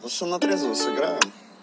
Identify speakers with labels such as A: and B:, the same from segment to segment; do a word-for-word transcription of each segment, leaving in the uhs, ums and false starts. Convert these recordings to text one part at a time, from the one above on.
A: Ну что, на трезвую сыграем?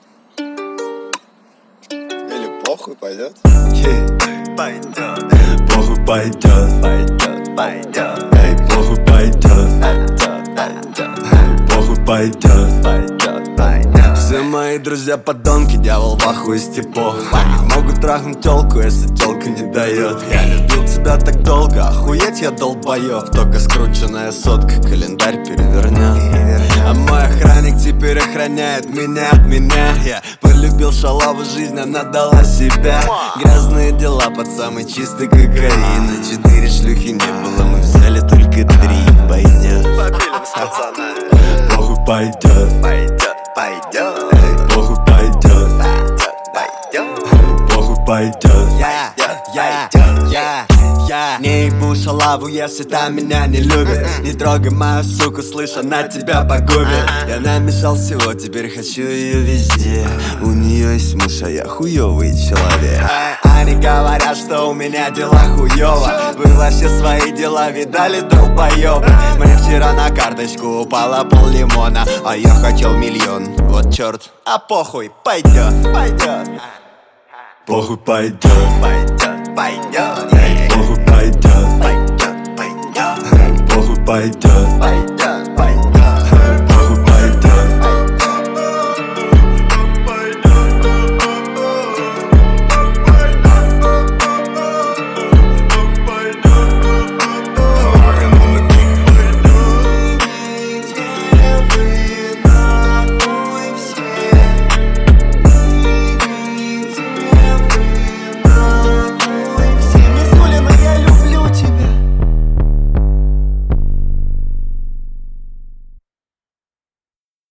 A: Или похуй пойдет?
B: Yeah. Пойдет. Похуй пойдет. Пойдет, пойдет. Эй, похуй пойдет. Пойдет, пойдет. Похуй пойдет. Пойдет, пойдет. Все мои друзья подонки, дьявол в ахуе с типов. Они могут трахнуть телку, если телка не дает. Я любил тебя так долго, охуеть я долбоёб. Только скрученная сотка, календарь перевернет. А мой охранник теперь охраняет меня от меня. Я полюбил шалаву, жизнь, она дала себя. Грязные дела под самый чистый кокаин. И четыре шлюхи не было, мы взяли только три. Пойдет. Похуй пойдет. Пойдет, пойдет. Похуй пойдет. Пойдет, похуй пойдет. Я, я, я, я не ебу шалаву, если там меня не любит. Не трогай мою суку, слышь, она тебя погубит. Я намешал всего, теперь хочу ее везде. У нее есть муж, а я хуёвый человек. Они говорят, что у меня дела хуёво. Вы вообще свои дела видали, долбоёбы? Мне вчера на карточку упало пол лимона, а я хотел миллион, вот чёрт. А похуй, пойдет, пойдет. Похуй пойдет. Пойдет, пойдет. Похуй пойдет. Пойдет, пойдет. Похуй пойдет.